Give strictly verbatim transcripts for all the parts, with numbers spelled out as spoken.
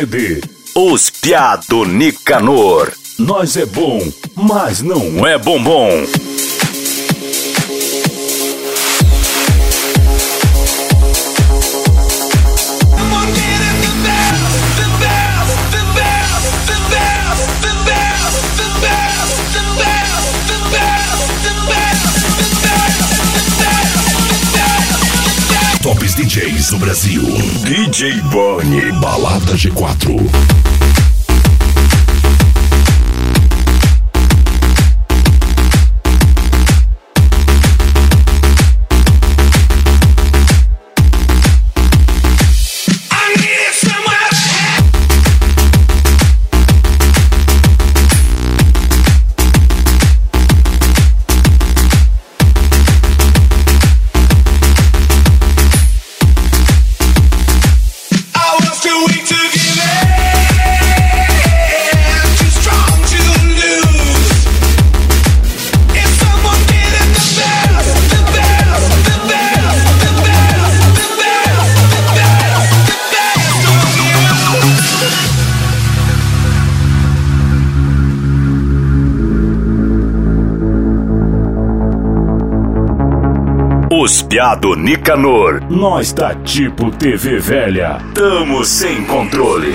C D. Os Piá do Nicanor. Nós é bom, mas não é bombom. Tops D Js do Brasil. D J Boni, Balada G quatro. Os Piá do Nicanor. Nós tá tipo T V velha. Tamo sem controle.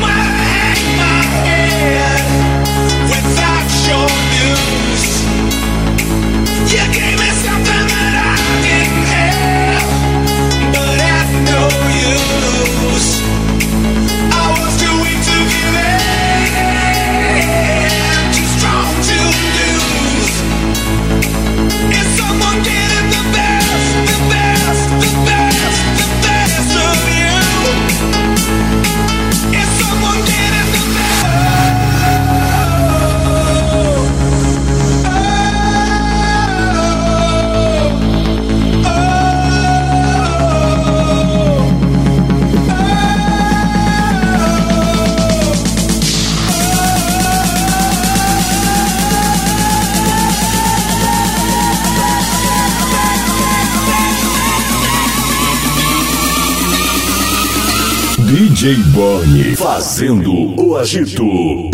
D J Boni fazendo o agito.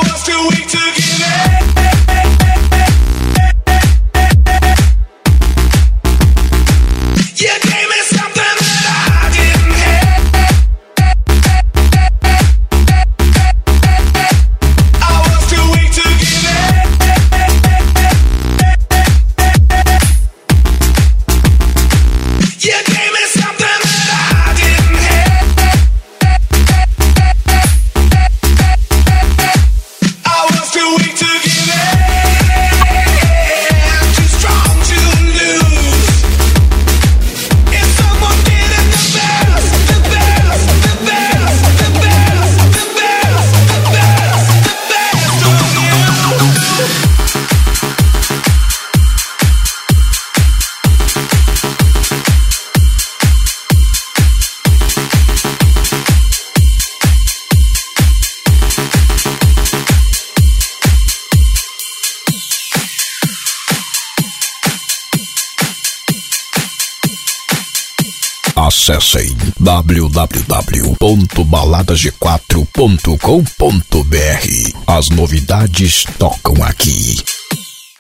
Acessem w w w ponto balada g quatro ponto com ponto b r. As novidades tocam aqui.